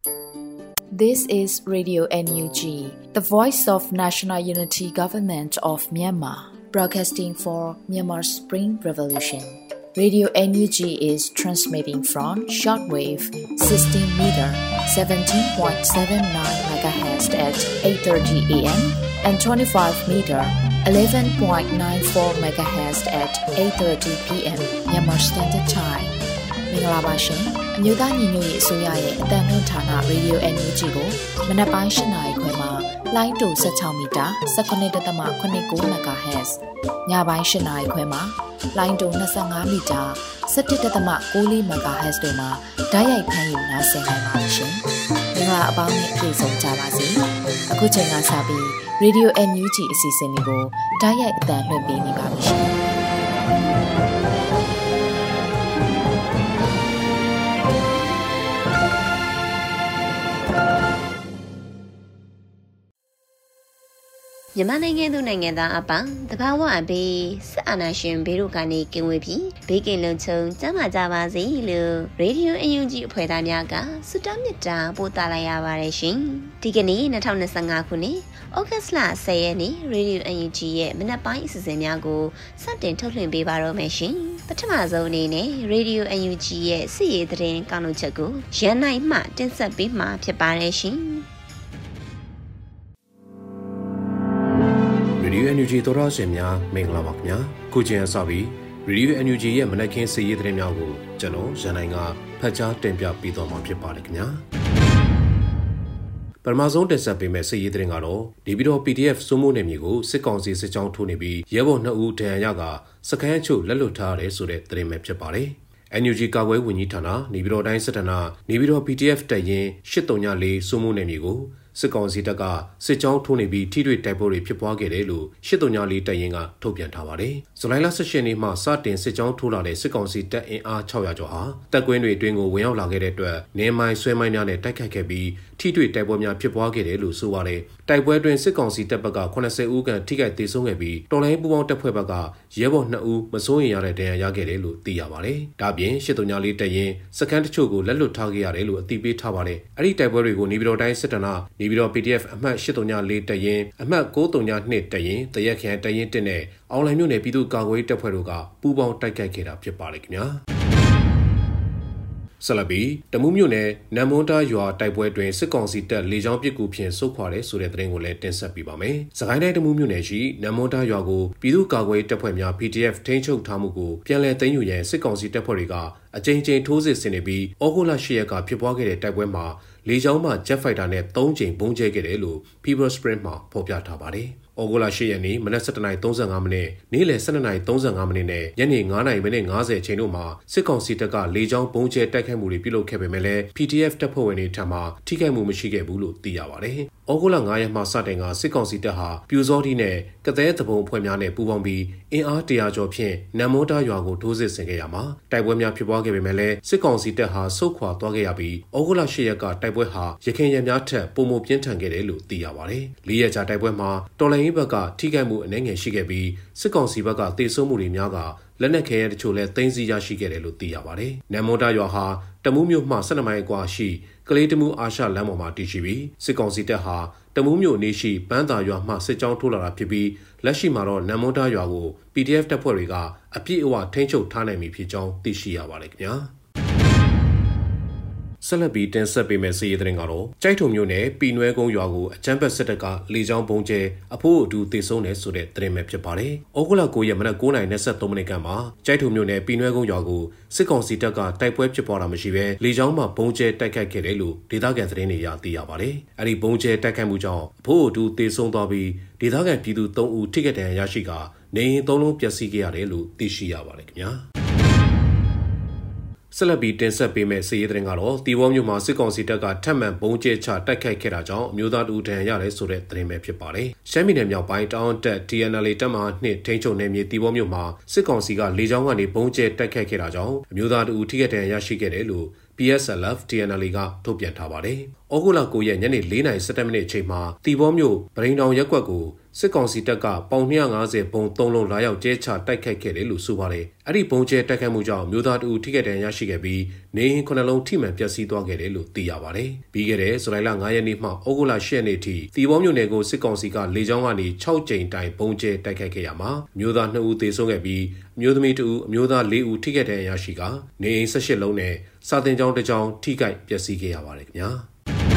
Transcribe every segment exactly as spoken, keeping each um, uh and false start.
This is Radio N U G, the voice of National Unity Government of Myanmar, broadcasting for Myanmar's Spring Revolution. Radio N U G is transmitting from shortwave sixteen meter seventeen point seven nine megahertz at eight thirty a m and twenty-five meter eleven point nine four megahertz at eight thirty p m Myanmar Standard Time. မင်္ဂလာပါရှင်။မြို့သားညီညွတ်ရေးအစိုးရရဲ့အသံလွှင့်ဌာန Radio N U G ကိုမနက်ပိုင်း၈နာရီခွဲမှာလိုင်းတူ၁၆မီတာ၁၉.၇၉ MHz ညပိုင်း၈နာရီခွဲမှာလိုင်းတူ၂၅မီတာ၁၁.၉၄ MHz တို့မှာဓာတ်ရိုက်ဖမ်းယူနားဆင်နိုင်ပါတယ်ရှင်။မင်္ဂလာအပေါင်းနဲ့ပြည့်စုံကြပါစေ။အခုချိန်ကစပြီး Radio N U G အစီအစဉ်လေးကိုဓာတ်ရိုက်အသံလွှင့်ပေးနေပါပြီရှင်။မြန်မာနိုင်ငံသူနိုင်ငံသားအပေါင်းတဘာဝအဘေးစစ်အာဏာရှင်ဘေးတို့ကနေကင်းဝေးပြီးဘေးကင်းလုံခြုံကျန်းမာကြပါစေလို့ Radio N U G အဖွဲ့သားများကဆုတောင်းမေတ္တာပို့သလိုက်ရပါတယ်ရှင်ဒီကနေ့၂၀၂၅ခုနှစ်ဩဂတ်စ်လ၁၀ရက်နေ့ Radio N U G ရဲ့မနက်ပိုင်းအစီအစဉ်များကိုစတင်ထုတ်လွှင့်ပေးပါတော့မယ်ရှင်ပထမဆုံးအနေနဲ့ Radio N U G ရဲ့စစ်ရေးသတင်းကောက်နှုတ်ချက်ကိုရန်နိုင်မှတင်ဆက်ပေးမှာဖြစ်ပါတယ်ရှင် Radio N U G သောရရှင်များမင်္ဂလာပါခင်ဗျာခုချိန်အစပြီး Radio N U G ရဲ့မနက်ခင်းစီးရီးသတင်းများကိုကျွန်တော်ရန်နိုင်ကဖတ်ကြားတင်ပြပေးသွားမှာဖြစ်ပါတယ်ခင်ဗျာပထမဆုံးတင်ဆက်ပေးမယ့်စီးရီးသတင်းကတော့ဒီပြီးတော့ P D F စုမှုနယ်မြေကိုစစ်ကောင်စီစစ်ကြောင်းထိုးနေပြီးရဲဘော်နှစ်ဦးဒဏ်ရာရကစခန်းအချို့လက်လွတ်ထားရတယ်ဆိုတဲ့သတင်းပဲဖြစ်ပါတယ်N U G ကာကွယ်ဝန်ကြီးဌာနနေပြည်တော်တိုင်းစစ်ဌာနနေပြည်တော် P D F တပ်ရင်း၈၃၄စုမှုနယ်မြေကိုစစ်ကောင်စီတပ်ကစစ်ကြောင်းထိုးနေပြီးထိတွေ့တိုက်ပွဲတွေဖြစ်ပွားခဲ့တယ်လို့၈၃၄တပ်ရင်းကထုတ်ပြန်ထားပါတယ်။ဇူလိုင်လ၁၈ရက်နေ့မှစတင်စစ်ကြောင်းထိုးလာတဲ့စစ်ကောင်စီတပ်အင်အား၆၀၀ကျော်ဟာတပ်ကွင်းတွေအတွင်းကိုဝင်ရောက်လာခဲ့တဲ့အတွက်နေမိုင်းဆွဲမိုင်းများနဲ့တိုက်ခိုက်ခဲ့ပြီးထိတွေ့တိုက်ပွဲများဖြစ်ပွားခဲ့တယ်လို့ဆိုပါတယ်။တိုက်ပွဲတွင်စစ်ကောင်စီတပ်ဘက်က၈၀ဦးခန့်ထိခိုက်ဒေဆုံးခဲ့ပြီးတော်လိုင်းပူပေါင်းတပ်ဖွဲ့ဘက်ကရဲဘော်နှစ်ဦးမစိုးရင်ရတဲ့ဒဏ်ရာရခဲ့တယ်လို့သိရပါတယ်။ဒါပြင်၈၃၄တပ်ရင်းစခန်းတချို့ကိုလက်လွတ်ထားခဲ့ရတယ်လို့အသိပေးထားပါတယ်။အဲ့ဒီတိုက်ပွဲတွေကိုနေပြည်တော်တိုင်းစစ်ဌာနနေပြည်တော် P D F အမှတ်၈၃၄တပ်ရင်းအမှတ်၉၃၂တပ်ရင်းတရက်ခရိုင်တပ်ရင်းတစ်နဲ့အောင်လိုင်မြို့နယ်ပြည်သူ့ကာကွယ်ရေးတပ်ဖွဲ့တို့ကပူးပေါင်းတိုက်ခိုက်ခဲ့တာဖြစ်ပါတယ်ခင်ဗျာဆလဘီတမူးမြို့နယ်နမ်မွန်တာရွာတိုက်ပွဲတွင်စစ်ကောင်စီတပ်လေကြောင်းပစ်ကူဖြင့်ဆုတ်ခွာတဲ့ဆိုတဲ့သတင်းကိုလည်းတင်ဆက်ပေးပါမယ်။စကိုင်းတိုင်းတမူးမြို့နယ်ရှိနမ်မွန်တာရွာကိုပြည်သူ့ကာကွယ်ရေးတပ်ဖွဲ့များ P D F ထိန်းချုပ်ထားမှုကိုပြန်လည်သိမ်းယူရန်စစ်ကောင်စီတပ်ဖွဲ့တွေကအကြိမ်ကြိမ်ထိုးစစ်ဆင်နေပြီးဩဂုတ်လ၈ရက်ကဖြစ်ပွားခဲ့တဲ့တိုက်ပွဲမှာလေကြောင်းမှ Jet Fighter နဲ့၃ကြိမ်ပုံကျဲခဲ့တယ်လို့ Fever Spring မှာဖော်ပြထားပါတယ်။ဩဂုတ်လ၈ရက်နေ့မနက်၁၁နာရီ၃၅မိနစ်နေ့လယ်၁၂နာရီ၃၅မိနစ်နဲ့ညနေ၅နာရီမိနစ်၅၀အချိန်တို့မှာစစ်ကောင်စီတပ်ကလေကြောင်းပုံကျဲတိုက်ခိုက်မှုတွေပြုလုပ်ခဲ့ပေမဲ့လည်း P D F တပ်ဖွဲ့ဝင်တွေထံမှထိခိုက်မှုမရှိခဲ့ဘူးလို့သိရပါတယ်။ဩဂုတ်လ၅ရက်မှစတင်ကစစ်ကောင်စီတပ်ဟာပြူစောတိနဲ့ကသဲသဘုံအဖွဲ့များနဲ့ပူးပေါင်းပြီးအင်အားတရာကျော်ဖြင့်နမ်မွန်တာရွာကိုထိုးစစ်ဆင်ခဲ့ရမှာတိုက်ပွဲများဖြစ်ပွားခဲ့ပေမဲ့လည်းစစ်ကောင်စီတပ်ဟာဆုတ်ခွာသွားခဲ့ရပြီးဩဂုတ်လ၈ရက်ကတိုက်ပွဲဟာရခိုင်ရံများထက်ပိုမိုပြင်းထန်ခဲ့တယ်လို့သိရပါတယ်။၄ရက်ကြာတိုက်ပွဲမှာတော်လှန်ရေးဘက်ကထိခိုက်မှုအနည်းငယ်ရှိခဲ့ပြီးစစ်ကောင်စီဘက်ကတေဆုံးမှုတွေများကလက်နက်ခဲယမ်းတချို့လည်းသိမ်းဆည်းရရှိခဲ့တယ်လို့သိရပါတယ်။နမ်မွန်တာရွာဟာတမူးမြို့မှ၁၂မိုင်အကွာရှိကလေးတမူးအာရှလမ်းပေါ်မှာတည်ရှိပြီးစစ်ကောင်စီတပ်ဟာတမူးမြို့နေရှိပန်းသာရွာမှစစ်ကြောင်းထိုးလာတာဖြစ်ပြီးလက်ရှိမှာတော့နမ်မွန်တာရွာကို P D F တပ်ဖွဲ့တွေကအပြည့်အဝထိန်းချုပ်ထားနိုင်ပြီဖြစ်ကြောင်းသိရှိရပါတယ်ခင်ဗျာ။ဆက်လက်ပြီးတင်ဆက်ပေးမယ့်စီးရီးသတင်းကတော့ကြိုက်ထုံမြို့နယ်ပီနွဲကုန်းရွာကိုအကြမ်းဖက်စစ်တပ်ကလေကြောင်းပုံကျဲအဖိုးအတူတေဆုံးတယ်ဆိုတဲ့သတင်းပဲဖြစ်ပါတယ်။ဩဂုတ်လ၉ရက်မနက်၉နာရီ၂၃မိနစ်ခန့်မှာကြိုက်ထုံမြို့နယ်ပီနွဲကုန်းရွာကိုစစ်ကောင်စီတပ်ကတိုက်ပွဲဖြစ်ပွားတာမရှိဘဲလေကြောင်းမှပုံကျဲတိုက်ခိုက်ခဲ့တယ်လို့ဒေသခံသတင်းတွေအရသိရပါတယ်။အဲဒီပုံကျဲတိုက်ခိုက်မှုကြောင့်အဖိုးအတူတေဆုံးသွားပြီးဒေသခံပြည်သူ၃ဦးထိခိုက်ဒဏ်ရာရရှိကနေအိမ်၃လုံးပျက်စီးခဲ့ရတယ်လို့သိရှိရပါတယ်ခင်ဗျာ။ဆက်လက်ပြီးတင်ဆက်ပေးမယ့်စီးရီးသတင်းကတော့တီဘောမြို့မှာစစ်ကောင်စီတပ်ကထပ်မံပုံကျဲချတိုက်ခိုက်ခဲ့တာကြောင့်အမျိုးသားတူဒဏ်ရာရတယ်ဆိုတဲ့သတင်းပဲဖြစ်ပါတယ်။ရှမ်းပြည်နယ်မြောက်ပိုင်းတောင်တက် T N L A တပ်မဟာ၂ထိန်းချုပ်နယ်မြေတီဘောမြို့မှာစစ်ကောင်စီကလေကြောင်းကနေပုံကျဲတိုက်ခိုက်ခဲ့တာကြောင့်အမျိုးသားတူထိခိုက်ဒဏ်ရာရရှိခဲ့တယ်လို့ P S L F T N L A ကထုတ်ပြန်ထားပါတယ်။ဩဂုတ်လ၉ရက်ညနေ၄နာရီ၁၁မိနစ်အချိန်မှာတီဘောမြို့ဗရိန်တောင်ရပ်ကွက်ကိုစစ်ကောင်စီတပ်ကပေါင်၂၅၀ဘုံသုံးလုံးလာရောက်ကျဲချတိုက်ခိုက်ခဲ့တယ်လို့ဆိုပါတယ်။အဲ့ဒီဘုံကျဲတိုက်ခိုက်မှုကြောင့်မျိုးသားတအူထိခိုက်ဒဏ်ရာရရှိခဲ့ပြီးနေအိမ်ခုနှစ်လုံးထိမှန်ပျက်စီးသွားခဲ့တယ်လို့သိရပါတယ်။ပြီးခဲ့တဲ့ဇူလိုင်လ၅ရက်နေ့မှဩဂုတ်လ၈ရက်နေ့ထိတီဘောမြို့နယ်ကိုစစ်ကောင်စီကလေကြောင်းကနေ၆ကြိမ်တိုင်ဘုံကျဲတိုက်ခိုက်ခဲ့ရမှာမျိုးသားနှစ်ဦးသေဆုံးခဲ့ပြီးအမျိုးသမီးတဦးအမျိုးသားလေးဦးထိခိုက်ဒဏ်ရာရရှိကနေအိမ်၁၈လုံးနဲ့စာသင်ကျောင်းတစ်ကျောင်းထိခိုက်ပျက်စီးခဲ့ရပါတယ်ခင်ဗျာ။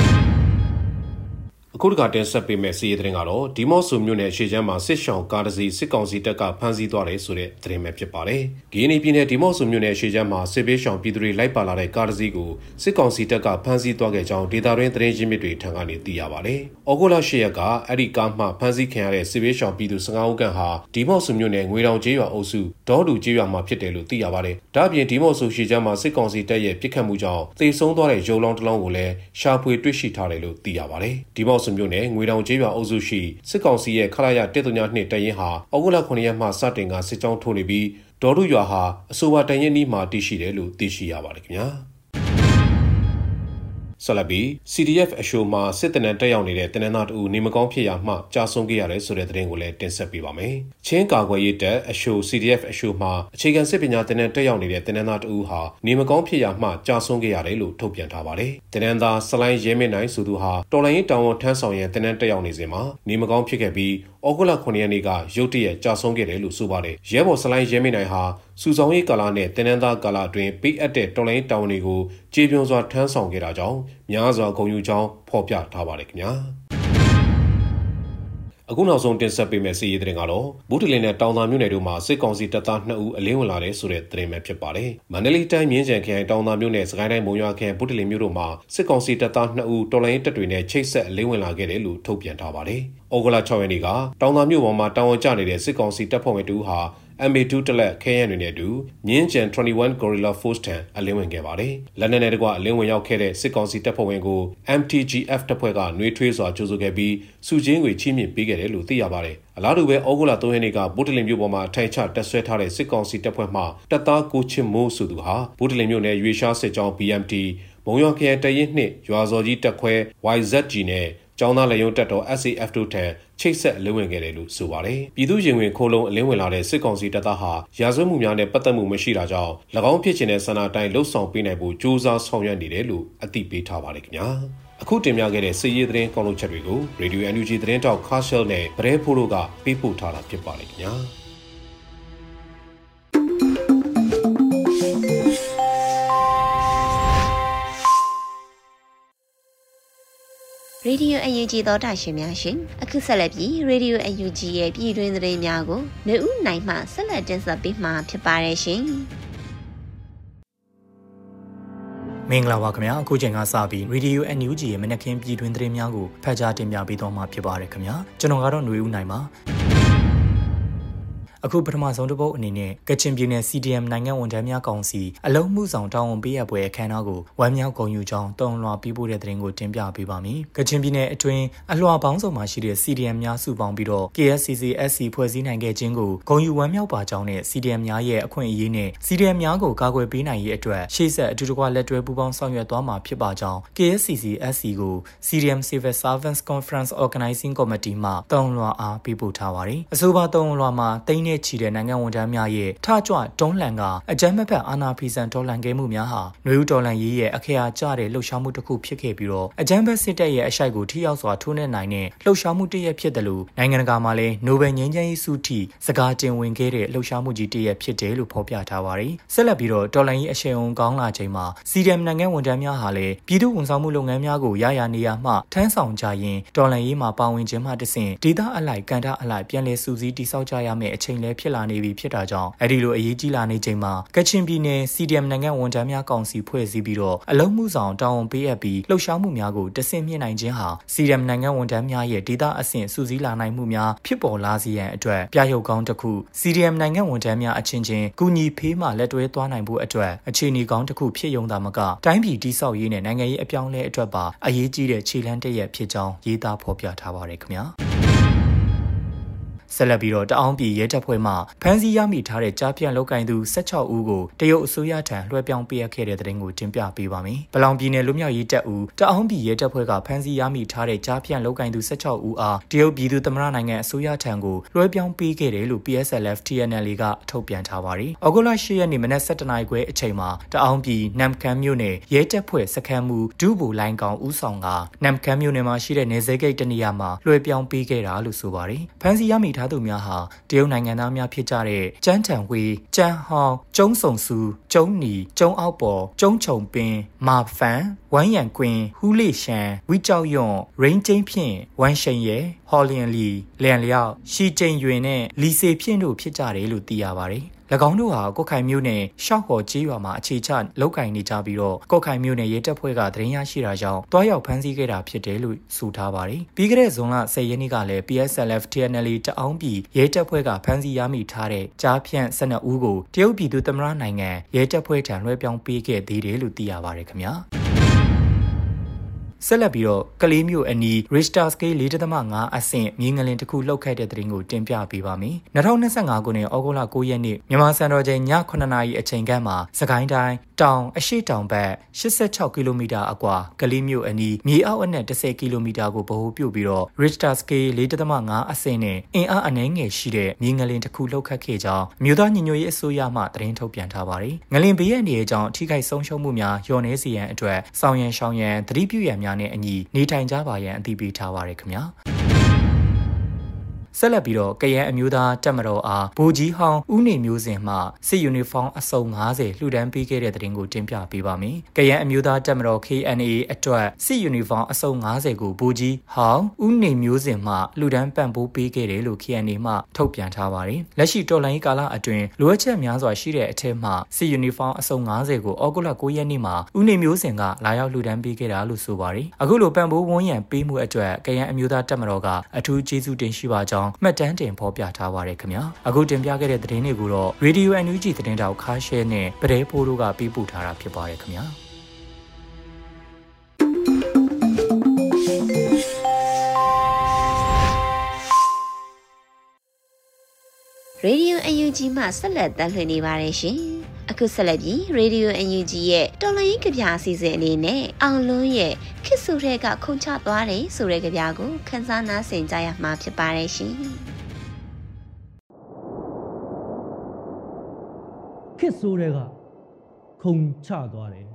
အခုတခါတင်ဆက်ပေးမယ့်စီးရီးသတင်းကတော့ဒီမော့ဆိုမြို့နယ်ရှေ့ချမ်းမှာစစ်ရှောင်းကားတစ်စီးစစ်ကောင်စီတပ်ကဖမ်းဆီးသွားတယ်ဆိုတဲ့သတင်းပဲဖြစ်ပါတယ်။ဂီနီပြည်နယ်ဒီမော့ဆိုမြို့နယ်ရှေ့ချမ်းမှာစစ်ပေးရှောင်းပြည်သူတွေလိုက်ပါလာတဲ့ကားတစ်စီးကိုစစ်ကောင်စီတပ်ကဖမ်းဆီးသွားခဲ့ကြောင်းဒေတာရင်းသတင်းရင်းမြစ်တွေထံကနေသိရပါတယ်။ဩဂုတ်လ၈ရက်ကအဲ့ဒီကားမှဖမ်းဆီးခံရတဲ့စစ်ပေးရှောင်းပြည်သူ၁၅ဦးခန့်ဟာဒီမော့ဆိုမြို့နယ်ငွေတောင်ကျေးရွာအုပ်စုဒေါတူကျေးရွာမှာဖြစ်တယ်လို့သိရပါတယ်။ဒါ့အပြင်ဒီမော့ဆိုရှေ့ချမ်းမှာစစ်ကောင်စီတပ်ရဲ့ပစ်ခတ်မှုကြောင့်သေဆုံးသွားတဲ့ရုပ်လောင်းတစ်လုံးကိုလည်းရှာဖွေတွေ့ရှိထားတယ်လို့သိရပါတယ်။ဒီမော့ဆိုမြို့နယ်ငွေတောင်ကျေးရွာအုပ်စုရှိစစ်ကောင်စီရဲ့ခလာရတစ်တုံညာနှစ်တရင်ဟာဩဂုတ်လခုနှစ်ရက်မှစတင်ကစစ်ကြောင်းထိုးနေပြီးဒေါ်တို့ရွာဟာအဆိုပါတရင်နီးမှာတည်ရှိတယ်လို့သိရှိရပါတယ်ခင်ဗျာဆလဘီ C D F အရှိုးမှာစစ်တနန်တက်ရောက်နေတဲ့တနင်္လာတူနေမကောင်းဖြစ်ရာမှကြာဆုံးခဲ့ရတယ်ဆိုတဲ့သတင်းကိုလည်းတင်ဆက်ပေးပါမယ်။ချင်းကာကွယ်ရေးတပ်အရှိုး C D F အရှိုးမှာအခြေခံစစ်ပညာတနန်တက်ရောက်နေတဲ့တနင်္လာတူဟာနေမကောင်းဖြစ်ရာမှကြာဆုံးခဲ့ရတယ်လို့ထုတ်ပြန်ထားပါတယ်။တနင်္လာဆလိုင်းရဲမင်းနိုင်ဆိုသူဟာတော်လိုင်းရေးတောင်ဝန်ထမ်းဆောင်ရန်တနန်တက်ရောက်နေစဉ်မှာနေမကောင်းဖြစ်ခဲ့ပြီးဩဂုတ်လခုနှစ်ရက်နေ့ကရုတ်တရက်ကြာဆုံးခဲ့တယ်လို့ဆိုပါတယ်။ရဲဘော်ဆလိုင်းရဲမင်းနိုင်ဟာစုဆောင်ရေးကာလနဲ့တနင်္လာကာလအတွင်းပေးအပ်တဲ့တော်လိုင်းတောင်တွေကိုကြေပြွန်စွာထမ်းဆောင်ခဲ့တာကြောင့်များစွာဂုဏ်ယူကြောင်းဖော်ပြထားပါတယ်ခင်ဗျာအခုနောက်ဆုံးတင်ဆက်ပေးမယ့်စီးရီးသတင်းကတော့ဘူးတလင်းနဲ့တောင်သာမြို့နယ်တို့မှာစစ်ကောင်စီတပ်သားနှစ်ဦးအလင်းဝင်လာတဲ့ဆိုတဲ့သတင်းပဲဖြစ်ပါတယ်။မန္တလေးတိုင်းမြင်းကြံခရိုင်တောင်သာမြို့နယ်စကိုင်းတိုင်းမုံရွာခရိုင်ဘူးတလင်းမြို့တို့မှာစစ်ကောင်စီတပ်သားနှစ်ဦးတော်လိုင်းတပ်တွေနဲ့ချိတ်ဆက်အလင်းဝင်လာခဲ့တယ်လို့ထုတ်ပြန်ထားပါတယ်။ဩဂုတ်လ၆ရက်နေ့ကတောင်သာမြို့ပေါ်မှာတာဝန်ကျနေတဲ့စစ်ကောင်စီတပ်ဖွဲ့ဝင်တူဟာM A 2 တက်လက်ခဲရန်တွေနဲ့တူမြင်းကျန်၂၁ Gorilla Force တန်အလင်းဝင်ခဲ့ပါတယ်။လက်နက်နဲ့တကွအလင်းဝင်ရောက်ခဲ့တဲ့စစ်ကောင်စီတပ်ဖွဲ့ဝင်ကို M T G F တပ်ဖွဲ့ကနှွေးထွေးစွာကြိုးဆိုခဲ့ပြီးစုချင်းတွေချီးမြှင့်ပေးခဲ့တယ်လို့သိရပါတယ်။အလားတူပဲဩဂုတ်လ၃ရက်နေ့ကဗုဒ္ဓလင်မြို့ပေါ်မှာထိုင်ချတက်ဆွဲထားတဲ့စစ်ကောင်စီတပ်ဖွဲ့မှတပ်သားကိုချစ်မိုးဆိုသူဟာဗုဒ္ဓလင်မြို့နယ်ရွေရှားစစ်ကြောင်း B M T မုံရွာခရိုင်တရင်နှစ်ရွာစော်ကြီးတပ်ခွဲ Y Z G နဲ့ကျောင်းသားလက်ရုံးတပ်တော် S A F တို့ထံချိတ်ဆက်အလင်းဝင်ခဲ့တယ်လို့ဆိုပါတယ်။ပြည်သူ့ရင်ဝင်ခိုးလုံးအလင်းဝင်လာတဲ့စစ်ကောင်စီတပ်သားဟာရာဇဝတ်မှုများနဲ့ပတ်သက်မှုမရှိတာကြောင့်၎င်းဖြစ်ချင်တဲ့ဆန္ဒအတိုင်းလှုပ်ဆောင်ပေးနိုင်ဖို့ကြိုးစားဆောင်ရွက်နေတယ်လို့အသိပေးထားပါတယ်ခင်ဗျာ။အခုတင်ပြခဲ့တဲ့စစ်ရေးသတင်းကောက်လုပ်ချက်တွေကို Radio N U G သတင်းတောက်ခါရှယ်နဲ့ဗရဲဖိုးတို့ကပေးပို့ထားတာဖြစ်ပါတယ်ခင်ဗျာ။ရေဒီယို U N G သောတာရှင်များရှင်အခုဆက်လက်ပြီးရေဒီယို U N G ရဲ့ပြည်တွင်းသတင်းများကိုနေဦးနိုင်မှဆက်လက်တင်ဆက်ပေးမှာဖြစ်ပါတယ်ရှင်မင်္ဂလာပါခင်ဗျာအခုချိန်ကစပြီးရေဒီယို U N G ရဲ့မနက်ခင်းပြည်တွင်းသတင်းများကိုဖတ်ကြားတင်ပြပေးသွားမှာဖြစ်ပါတယ်ခင်ဗျာကျွန်တော်ကတော့ຫນွေဦးနိုင်ပါအခုပထမဆုံးတစ်ပုတ်အနေနဲ့ကချင်ပြည်နယ် C D M နိုင်ငံဝန်ထမ်းများကောင်စီအလုံးမှုဆောင်တာဝန်ပေးရပွဲအခမ်းအနားကိုဝမ်းမြောက်ဂုဏ်ယူကြောင်းတုံ့လွှာပြီးပို့တဲ့သတင်းကိုတင်ပြပေးပါမယ်။ကချင်ပြည်နယ်အတွင်းအလွှာပေါင်းစုံမှာရှိတဲ့ C D M များစုပေါင်းပြီးတော့ K S C C S C ဖွဲ့စည်းနိုင်ခဲ့ခြင်းကိုဂုဏ်ယူဝမ်းမြောက်ပါကြောင်းနဲ့ C D M များရဲ့အခွင့်အရေးနဲ့ C D M များကိုကာကွယ်ပေးနိုင်ရေးအတွက်ရှေ့ဆက်အတူတကွလက်တွဲပူးပေါင်းဆောင်ရွက်သွားမှာဖြစ်ပါကြောင်း K S C C S C ကို C D M Civil Servants Conference Organizing Committee မှတုံ့လွှာအားပေးပို့ထားပါတယ်။အဆိုပါတုံ့လွှာမှာတိမ့်နဲ့ချီတဲ့နိုင်ငံဝန်ထမ်းများရဲ့ထကြွတွန်းလှန်ကအကြမ်းမဖက်အာဏာဖီဆန်တော်လှန်ခဲ့မှုများဟာနွေဦးတော်လှန်ရေးရဲ့အခရာကျတဲ့လှုပ်ရှားမှုတစ်ခုဖြစ်ခဲ့ပြီးတော့အကြမ်းဖက်စစ်တပ်ရဲ့အရှိုက်ကိုထိရောက်စွာထိုးနှက်နိုင်တဲ့လှုပ်ရှားမှုတစ်ရပ်ဖြစ်တယ်လို့နိုင်ငံတကာမှာလည်းနိုဘယ်ငြိမ်းချမ်းရေးဆုထိစကားတင်ဝင်ခဲ့တဲ့လှုပ်ရှားမှုကြီးတစ်ရပ်ဖြစ်တယ်လို့ဖော်ပြထားပါတယ်။ဆက်လက်ပြီးတော့တော်လှန်ရေးအရှိန်အဟုန်ကောင်းလာချိန်မှာ C D M နိုင်ငံဝန်ထမ်းများဟာလည်းပြည်သူ့ဝန်ဆောင်မှုလုပ်ငန်းများကိုရရနေရမှထမ်းဆောင်ကြရင်တော်လှန်ရေးမှာပါဝင်ခြင်းမှတဆင့်ဒေသအလိုက်ကန်တာအလိုက်ပြန်လည်စုစည်းတည်ဆောက်ကြရမယ့်အချိန်လည်းဖြစ်လာနေပြီဖြစ်တာကြောင့်အဲဒီလိုအရေးကြီးလာနေချိန်မှာကချင်ပြည်နယ် C D M နိုင်ငံဝန်ထမ်းများကောင်စီဖွဲ့စည်းပြီးတော့အလုံးမှုဆောင်တာဝန်ပေးအပ်ပြီးလှုပ်ရှားမှုများကိုတဆင့်မြင့်နိုင်ခြင်းဟာ C D M နိုင်ငံဝန်ထမ်းများရဲ့ဒေသအဆင့်စုစည်းလာနိုင်မှုများဖြစ်ပေါ်လာစေရန်အတွက်ပြရုပ်ကောင်းတစ်ခု C D M နိုင်ငံဝန်ထမ်းများအချင်းချင်းကူညီဖေးမှလက်တွဲသွားနိုင်ဖို့အတွက်အခြေအနေကောင်းတစ်ခုဖြစ်ရုံသာမကတိုင်းပြည်တည်ဆောက်ရေးနဲ့နိုင်ငံရေးအပြောင်းအလဲအတွက်ပါအရေးကြီးတဲ့ခြေလှမ်းတစ်ရပ်ဖြစ်ကြောင်းရေးသားဖော်ပြထားပါတယ်ခင်ဗျာဆက်လက်ပြီးတော့တအောင်ပြည်ရဲတပ်ဖွဲ့မှဖမ်းဆီးရမိထားတဲ့ကြားဖြန့်လောက်ကင်သူ၁၆ဦးကိုတရုတ်အစိုးရထံလွှဲပြောင်းပေးအပ်ခဲ့တဲ့သတင်းကိုတင်ပြပေးပါမယ်။ပလောင်ပြည်နယ်လူမျိုးရေးတပ်ဦးတအောင်ပြည်ရဲတပ်ဖွဲ့ကဖမ်းဆီးရမိထားတဲ့ကြားဖြန့်လောက်ကင်သူ၁၆ဦးအားတရုတ်ပြည်သူသမ္မတနိုင်ငံအစိုးရထံကိုလွှဲပြောင်းပေးခဲ့တယ်လို့ P S L F T N L A ကထုတ်ပြန်ထားပါတယ်။ဩဂုတ်လ၈ရက်နေ့မနက်၁၁နာရီခွဲအချိန်မှာတအောင်ပြည်နမ်ခမ်းမြို့နယ်ရဲတပ်ဖွဲ့စခန်းမှုဒုဗိုလ်လိုင်းကောင်ဦးဆောင်ကနမ်ခမ်းမြို့နယ်မှာရှိတဲ့နေစဲဂိတ်တနေရာမှာလွှဲပြောင်းပေးခဲ့တာလို့ဆိုပါတယ်။ဖမ်းဆီးရမိထားသူများဟာတရုတ်နိုင်ငံသားများဖြစ်ကြတဲ့ကျန်းထန်ဝေး၊ကျန်းဟောင်း၊ကျုံးစုံစု၊ကျုံးနီ၊ကျုံးအောက်ပေါ်၊ကျုံးချုံပင်၊မာဖန်၊ဝမ်းရံကွင်း၊ဟူးလေရှန်၊ဝီကြောက်ယွန့်၊ရိန်းကျင်းဖြင့်ဝမ်ရှိန်ရဲ၊ဟော်လျန်လီ၊လျန်လျောက်၊ရှီကျိန်ရွင်နဲ့လီစေဖြင့်တို့ဖြစ်ကြတယ်လို့သိရပါတယ်။၎င်းတို့ဟာကော့ခိုင်မြို့နယ်ရှောက်ခေါ်ကျေးရွာမှာအခြေချလောက်ကင်နေကြပြီးတော့ကော့ခိုင်မြို့နယ်ရဲတပ်ဖွဲ့ကသတင်းရရှိတာကြောင့်တွားရောက်ဖမ်းဆီးခဲ့တာဖြစ်တယ်လို့ဆိုထားပါတယ်။ပြီးခဲ့တဲ့ဇွန်လ၁၀ရက်နေ့ကလည်း P S L F T N L A တအောင်ပြည်ရဲတပ်ဖွဲ့ကဖမ်းဆီးရမိထားတဲ့ကြားဖြန့်၁၂ဦးကိုတရုတ်ပြည်သူသမ္မတနိုင်ငံရဲတပ်ဖွဲ့ထံလွှဲပြောင်းပေးခဲ့သေးတယ်လို့သိရပါတယ်ခင်ဗျာ။ဆက်လက်ပြီးတော့ကလေးမျိုးအနီး Richter Scale ၄.၅ အဆင့်မြေငလင်တစ်ခုလှုပ်ခဲ့တဲ့သတင်းကိုတင်ပြပေးပါမယ်။၂၀၂၅ခုနှစ်ဩဂုတ်လ၉ရက်နေ့မြန်မာစံတော်ချိန်ညခုနှစ်နာရီအချိန်ခန့်မှာစကိုင်းတိုင်းတောင်အရှိတောင်ဘက်၈၆ကီလိုမီတာအကွာကလေးမျိုးအနီးမြေအောက်အနက်၁၀ကီလိုမီတာကိုဗဟိုပြုပြီးတော့ Richter Scale ၄.၅ အဆင့်နဲ့အင်အားအနည်းငယ်ရှိတဲ့မြေငလင်တစ်ခုလှုပ်ခတ်ခဲ့ကြောင်းမြို့သားညီညွတ်ရေးအစိုးရမှသတင်းထုတ်ပြန်ထားပါတယ်။ငလင်ဘေးရန်တွေကြောင့်ထိခိုက်ဆုံးရှုံးမှုများလျော့နည်းစေရန်အတွက်စောင့်ရန်ရှောင်ရန်သတိပြုရန်များနဲ့အညီနေထိုင်ကြပါရန်အသိပေးထားပါရခင်ဗျာဆက်လက်ပြီးတော့ကရန်အမျိုးသားတပ်မတော်အားဗိုလ်ကြီးဟောင်းဦးနေမျိုးစင်မှစစ်ယူနီဖောင်းအစုံ၅၀လှူဒန်းပေးခဲ့တဲ့သတင်းကိုတင်ပြပေးပါမယ်။ကရန်အမျိုးသားတပ်မတော် K N A အတွက်စစ်ယူနီဖောင်းအစုံ၅၀ကိုဗိုလ်ကြီးဟောင်းဦးနေမျိုးစင်မှလှူဒန်းပံ့ပိုးပေးခဲ့တယ်လို့ K N A မှထုတ်ပြန်ထားပါတယ်။လက်ရှိတော်လှန်ရေးကာလအတွင်းလိုအပ်ချက်များစွာရှိတဲ့အထက်မှစစ်ယူနီဖောင်းအစုံ၅၀ကိုဩဂုတ်လ၉ရက်နေ့မှာဦးနေမျိုးစင်ကလာရောက်လှူဒန်းပေးခဲ့တာလို့ဆိုပါတယ်။အခုလိုပံ့ပိုးဝန်းရံပေးမှုအတွက်ကရန်အမျိုးသားတပ်မတော်ကအထူးကျေးဇူးတင်ရှိပါကြောင်းမှတ်တမ်းတင်ဖော်ပြထားပါရခင်ဗျာအခုတင်ပြခဲ့တဲ့သတင်းတွေကိုတော့ Radio N U G သတင်းတောက်ခါရှဲနဲ့ပဒေဖိုးတို့ကပေးပို့ထားတာဖြစ်ပါရခင်ဗျာ Radio N U G မှဆက်လက်တင်ပြနေပါတယ်ရှင်အခုဆက်လက်ပြီး Radio N U G ရဲ့တော်လိုင်းကဗျာအစီအစဉ်အနေနဲ့အောင်လွန်းရဲ့ခစ်ဆူတဲ့ကခုန်ချသွားတယ်ဆိုတဲ့ကဗျာကိုခန်းစားနားဆင်ကြရမှာဖြစ်ပါတယ်ရှင်ခစ်ဆိုးတဲ့ကခုန်ချသွားတယ်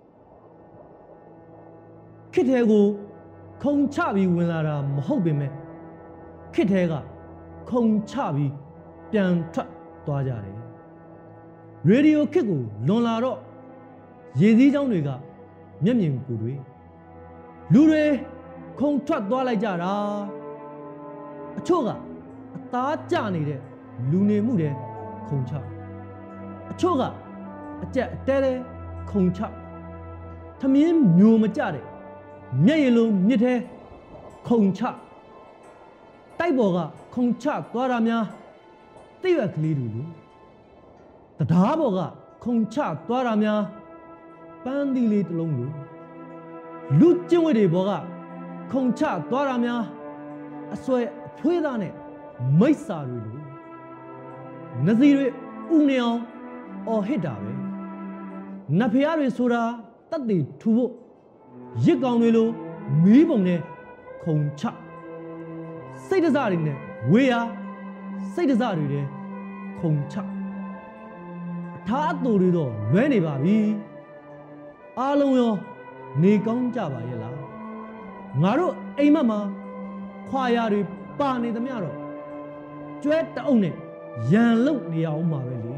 ခစ်တဲ့ကိုခုန်ချပြီးဝင်လာတာမဟုတ်ပေမဲ့ခစ်တဲ့ကခုန်ချပြီးပြန်ထွက်သွားကြတယ်ရေဒီယိုခစ်ကိုလွန်လာတော့ရေစည်းကြောင်းတွေကမျက်မြင်ကိုယ်တွေလူတွေခုန်ထွက်သွားလိုက်ကြတာအချို့ကအသားကျနေတဲ့လူနေမှုတွေခုန်ချအချို့ကအကြက်အတဲတဲခုန်ချထမင်းမျိုးမကြတဲ့မျက်ရည်လုံးမြစ်ထဲခုန်ချတိုက်ပေါ်ကခုန်ချသွားတာများတိရွက်ကလေးတွေတရားပေါ်ကခုန်ချသွားတာများပန်းသီးလေးတစ်လုံးလိုလူကျင့်ဝတ်တွေပေါ်ကခုန်ချသွားတာများအဆွဲအဖွေးသားနဲ့မိစ္ဆာတွေလိုနစီတွေဥနေအောင်အော်ဟစ်တာပဲနတ်ဖျားတွေဆိုတာတတ်တည်ထူဖို့ရစ်ကောင်တွေလိုမီးပုံနဲ့ခုန်ချစိတ်တစားတွေနဲ့ဝေးရစိတ်တစားတွေနဲ့ခုန်ချအထားအတူတွေတော့လွဲနေပါပြီအားလုံးရောနေကောင်းကြပါရဲ့လားငါတို့အိမ်မက်မှာခွာရတွေပါနေသမျှတော့ကျွဲတအုပ်နဲ့ရန်လုတ်နေရအောင်ပါပဲလေ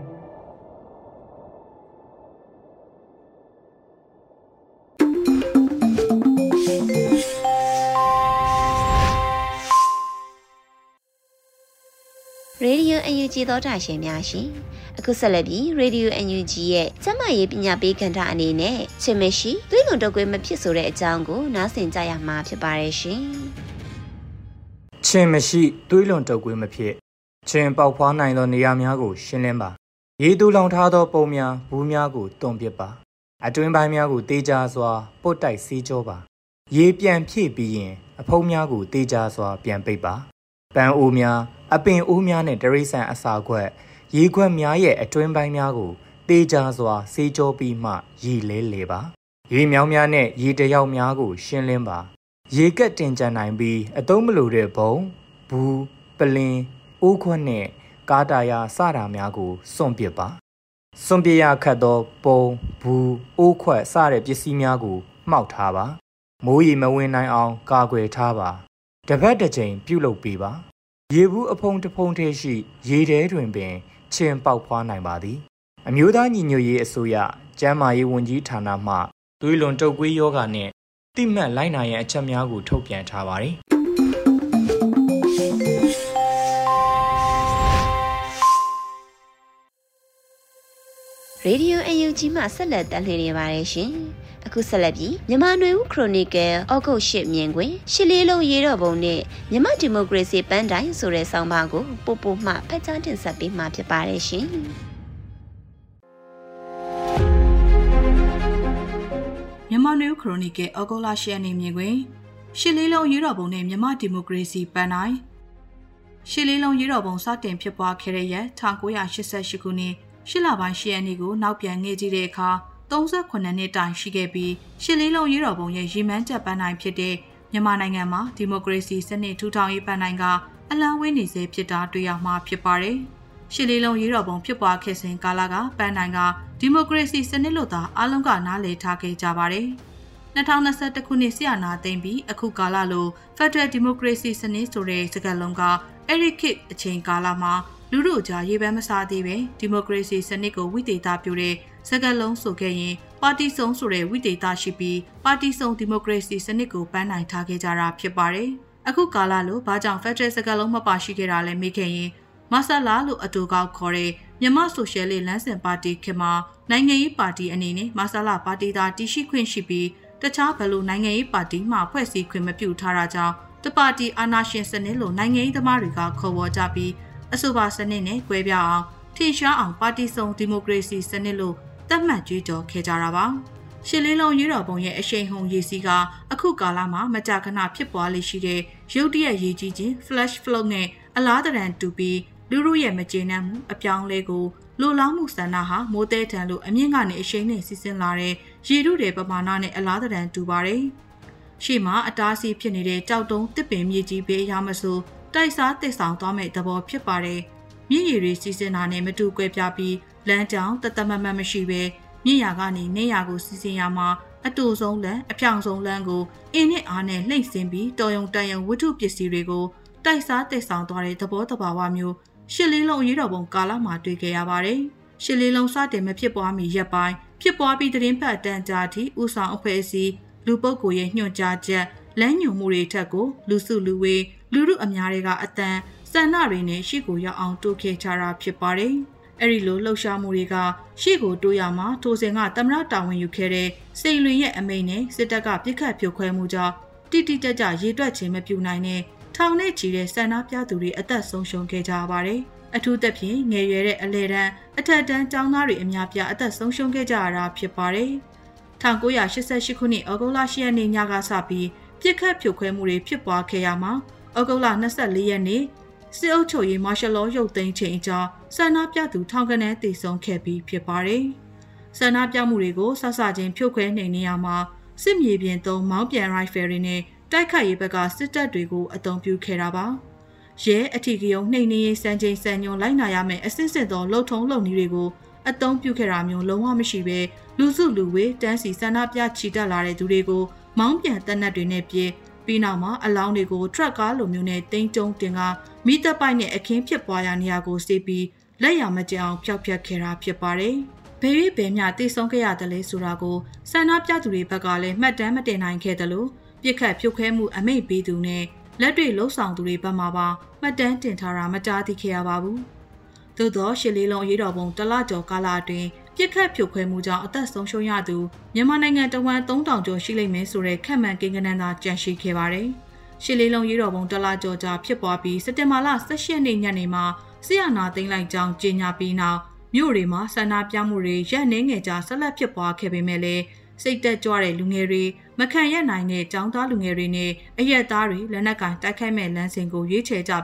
ရေဒီယို N U G သောတာရှင်များရှင်အခုဆက်လက်ပြီး Radio N U G ရဲ့ကျမရေးပညာပေးကဏ္ဍအနေနဲ့ချစ်မရှိသွေးလွန်တုပ်ကွေးမဖြစ်ဆိုတဲ့အကြောင်းကိုနားဆင်ကြရမှာဖြစ်ပါတယ်ရှင်ချစ်မရှိသွေးလွန်တုပ်ကွေးမဖြစ်ချင်းပေါက်ဖွားနိုင်သောနေရာများကိုရှင်းလင်းပါရေတူလောင်ထားသောပုံများဘူးများကိုတွန့်ပစ်ပါအတွင်းပိုင်းများကိုတေးကြစွာပုတ်တိုက်စီးကြောပါရေပြန်ဖြည့်ပြီးရင်အဖုံးများကိုတေးကြစွာပြန်ပိတ်ပါပန်းအိုးများအပင်အိုးများနဲ့တရိษံအစာခွက်ရေခွက်များရဲ့အတွင်းပိုင်းများကိုတေးကြစွာဆေးကြောပြီးမှရေလဲလေပါရေမြောင်းများနဲ့ရေတယောက်များကိုရှင်းလင်းပါရေကက်တင်ကြံနိုင်ပြီးအသုံးမလိုတဲ့ဘုံဘူးပလင်းအိုးခွက်နဲ့ကားတာယာစတာများကိုစွန့်ပစ်ပါစွန့်ပစ်ရခတ်သောပုံဘူးအိုးခွက်စတဲ့ပစ္စည်းများကိုမှောက်ထားပါမိုးရေမဝင်နိုင်အောင်ကာကွယ်ထားပါတပတ်တစ်ချိန်ပြုလုပ်ပေးပါရေဘူးအဖုံတဖုံထဲရှိရေထဲတွင်ပင်ချင်းပေါက်ဖွားနိုင်ပါသည်အမျိုးသားညီညွတ်ရေးအစိုးရကျန်းမာရေးဝန်ကြီးဌာနမှသွေးလွန်တုပ်ကွေးယောဂနဲ့တိမှတ်လိုက်နိုင်ရန်အချက်များကိုထုတ်ပြန်ထားပါတယ်ရေဒီယိုအယူကြီးမှဆက်လက်တင်ပြနေပါတယ်ရှင်။အခုဆက်လက်ပြီးမြန်မာနွေဦးခရိုနီကယ်ဩဂုတ်၈မြင်ကွင်ရှစ်လေးလုံးရေတော်ပုံနဲ့မြန်မာဒီမိုကရေစီပန်းတိုင်ဆိုတဲ့ဆောင်းပါးကိုပို့ပို့မှဖတ်ကြားတင်ဆက်ပေးမှာဖြစ်ပါတယ်ရှင်။မြန်မာနွေဦးခရိုနီကယ်ဩဂုတ်လ၈ရက်နေ့မြင်ကွင်ရှစ်လေးလုံးရေတော်ပုံနဲ့မြန်မာဒီမိုကရေစီပန်းတိုင်ရှစ်လေးလုံးရေတော်ပုံစတင်ဖြစ်ပွားခဲ့တဲ့ရက်၁၉၈၈ခုနှစ်ရှစ်လပိုင်းရှစ်ရက်နေ့ကိုနောက်ပြန်ငှေ့ကြည့်တဲ့အခါ၃၉နှစ်တိုင်ရှိခဲ့ပြီးရှစ်လေးလုံးရေတော်ပုံရဲ့ရည်မှန်းချက်ပန်းတိုင်ဖြစ်တဲ့မြန်မာနိုင်ငံမှာဒီမိုကရေစီစနစ်ထူထောင်ရေးပန်းတိုင်ကအလံဝဲနေစေဖြစ်တာတွေ့ရမှာဖြစ်ပါတယ်။ရှစ်လေးလုံးရေတော်ပုံဖြစ်ပွားခဲ့စဉ်ကာလကပန်းတိုင်ကဒီမိုကရေစီစနစ်လို့သာအားလုံးကနားလည်ထားခဲ့ကြပါတယ်။၂၀၂၁ခုနှစ်ဆီယနာသိမ့်ပြီးအခုကာလလို Federal Democracy စနစ်ဆိုတဲ့စကားလုံးကအဲ့ဒီခေတ်အချိန်ကာလမှာလူတို့ကြားရေပန်းမစားသေးပဲဒီမိုကရေစီစနစ်ကိုဝိသေသပြုတဲ့စကားလုံးဆိုခဲ့ရင်ပါတီစုံဆိုတဲ့ဝိသေသရှိပြီးပါတီစုံဒီမိုကရေစီစနစ်ကိုပန်းနိုင်ထားခဲ့ကြတာဖြစ်ပါတယ်။အခုကာလလိုဘာကြောင့် Federal စကားလုံးမပါရှိခဲ့တာလဲမေးခဲ့ရင်မဆလာလို့အတူကောက်ခေါ်တဲ့မြန်မာဆိုရှယ်လစ်လမ်းစဉ်ပါတီခေတ်မှာနိုင်ငံရေးပါတီအနေနဲ့မဆလာပါတီသားတည်ရှိခွင့်ရှိပြီးတခြားဘယ်လိုနိုင်ငံရေးပါတီမှဖွဲ့စည်းခွင့်မပြုထားတာကြောင့်တပါတီအာဏာရှင်စနစ်လို့နိုင်ငံရေးသမားတွေကခေါ်ဝေါ်ကြပြီးအဆိုပါစနစ်နဲ့ကွဲပြားအောင်ထင်ရှားအောင်ပါတီစုံဒီမိုကရေစီစနစ်လို့သတ်မှတ်ကြွေးကြော်ခဲ့ကြတာပါရှစ်လေးလုံးရေတော်ပုံရဲ့အရှိန်ဟုန်ရည်စီးကအခုကာလမှာမကြာခဏဖြစ်ပွားလေရှိတဲ့ရုတ်တရက်ရေးကြီးခြင်း flash flood နဲ့အလားတရန်တူပြီးလူလူရဲ့မကျေနပ်မှုအပြောင်းလဲကိုလိုလားမှုဆန္ဒဟာမိုးတဲထန်လို့အမြင့်ကနေအရှိန်နဲ့စီးဆင်းလာတဲ့ရေထုတွေပမာဏနဲ့အလားတရန်တူပါတယ်ရှေ့မှာအတားဆီးဖြစ်နေတဲ့ကြောက်တုံးတစ်ပင်မြေကြီးပေးရမစို့တိုက်စားတစ်ဆောင်သွားမဲ့သဘောဖြစ်ပါတယ်။မြင့်ရည်တွေစီစဉ်တာနဲ့မတူကွဲပြားပြီးလမ်းကြောင်းတသက်မမတ်မရှိပဲမြင့်ရကနေနေရကိုစီစဉ်ရမှာအတူဆုံးလမ်းအပြောင်ဆုံးလမ်းကိုအင်းနဲ့အားနဲ့လှိမ့်ဆင်းပြီးတော်ယုံတန်ယုံဝတ္ထုပစ္စည်းတွေကိုတိုက်စားတစ်ဆောင်သွားတဲ့သဘောတဘာဝမျိုးရှစ်လေးလုံးရေတော်ပုံကာလမှာတွေ့ခဲ့ရပါတယ်။ရှစ်လေးလုံးစတင်မဖြစ်ပွားမီရက်ပိုင်းဖြစ်ပွားပြီးသတင်းပတ်တန်ကြာသည့်ဥဆောင်အဖွဲ့အစည်းလူပုဂ္ဂိုလ်ရဲ့ညွှန်ကြားချက်လမ်းညွှန်မှုတွေထက်ကိုလူစုလူဝေးလူလူအများတွေကအတန်စန္ဒတွေနဲ့ရှေ့ကိုရောက်အောင်တိုးခဲ့ကြတာဖြစ်ပါတယ်။အဲ့ဒီလိုလှုပ်ရှားမှုတွေကရှေ့ကိုတိုးရမှာထိုစဉ်ကသမ္မတတာဝန်ယူခဲ့တဲ့စိန်လွင်ရဲ့အမိန့်နဲ့စစ်တပ်ကပြစ်ခတ်ဖြိုခွဲမှုကြောင့်တိတိကျကျရေတွက်ခြင်းမပြုနိုင်တဲ့ထောင်နဲ့ချီတဲ့ဆန္ဒပြသူတွေအသက်ဆုံးရှုံးခဲ့ကြပါတယ်။အထူးသဖြင့်ငယ်ရွယ်တဲ့အလဲတန်းအထက်တန်းကျောင်းသားတွေအများပြားအသက်ဆုံးရှုံးခဲ့ကြရတာဖြစ်ပါတယ်။၁၉၈၈ခုနှစ်ဩဂုတ်လ၈ရက်နေ့ညကစပြီးပြစ်ခတ်ဖြိုခွဲမှုတွေဖြစ်ပွားခဲ့ရမှာဩဂုတ်လ၂၄ရက်နေ့စစ်အုပ်ချုပ်ရေးမာရှယ်လောရုပ်သိမ်းချိန်ကြောင့်ဆန္ဒပြသူထောင်ကနန်းတည်ဆုံခဲ့ပြီးဖြစ်ပါတယ်။ဆန္ဒပြမှုတွေကိုဆဆချင်းဖြိုခွဲနေနေရမှာစစ်မြေပြင်သုံးမောင်းပြန်ရိုင်ဖယ်တွေနဲ့တိုက်ခိုက်ရေးဘက်ကစစ်တပ်တွေကိုအသုံးပြုခဲ့တာပါ။ရဲအထီကယုံနှိမ်နင်းရေးစံချိန်စံညွှန်လိုက်နာရမယ့်အစစ်စစ်သောလှုပ်ထုံးလှုပ်နည်းတွေကိုအသုံးပြုခဲ့တာမျိုးလုံးဝမရှိဘဲလူစုလူဝေးတန်းစီဆန္ဒပြချီတက်လာတဲ့သူတွေကိုမောင်းပြန်တပ်နက်တွေနဲ့ပြေးပြီးနောက်မှာအလောင်းတွေကိုထရက်ကားလိုမျိုးနဲ့တင်းကျုံတင်ကမိသက်ပိုက်နဲ့အခင်းဖြစ်ပွားရာနေရာကိုစေးပြီးလက်ရမကျအောင်ဖျောက်ဖျက်ခဲ့တာဖြစ်ပါတယ်။ဘယ်၍ဘယ်မျှတိဆုံးခဲ့ရတယ်လဲဆိုတာကိုဆန္ဒပြသူတွေဘက်ကလည်းမှတ်တမ်းမတင်နိုင်ခဲ့တယ်လို့ပြစ်ခတ်ဖြုတ်ခဲမှုအမိန့်ပေးသူနဲ့လက်တွေလှုပ်ဆောင်သူတွေဘက်မှပါမှတ်တမ်းတင်ထားတာမကြားသိခဲ့ရပါဘူး။သို့သောရှစ်လေးလုံးအရေးတော်ပုံတလကျော်ကာလအတွင်းပြစ်ခတ်ဖြုတ်ခွဲမှုကြောင့်အသက်ဆုံးရှုံးရသူမြန်မာနိုင်ငံတဝန်းသုံးထောင်ကျော်ရှိလိမ့်မယ်ဆိုတဲ့ခန့်မှန်းကိန်းဂဏန်းသာကြန့်ရှိခဲ့ပါတယ်။ရှစ်လေးလုံးရေးတော်ပုံတလကျော်ကြာဖြစ်ပွားပြီးစက်တင်ဘာလ၁၈ရက်နေ့ညနေမှာဆီယနာသိမ်းလိုက်ကြောင်းကြေညာပြီးနောက်မြို့တွေမှာဆန္ဒပြမှုတွေရက်နှင်းငယ်ကြာဆက်လက်ဖြစ်ပွားခဲ့ပေမဲ့လည်းစိတ်တက်ကြွတဲ့လူငယ်တွေမခံရနိုင်တဲ့ចောင်းသားလူငယ်တွေနဲ့အရက်သားတွေလက်နက်ကင်တိုက်ခိုက်မဲ့လမ်းစဉ်ကိုရွေးချယ်ကြပြီး